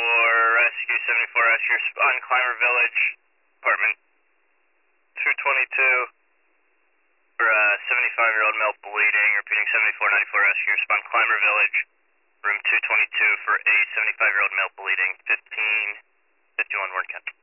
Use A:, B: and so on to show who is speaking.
A: Rescue 74 Rescue on Climber Village, apartment 222 for a 75-year-old male bleeding. Repeating 7494 Rescue, respond Climber Village, room 222 for a 75-year-old male bleeding. 1551 word count.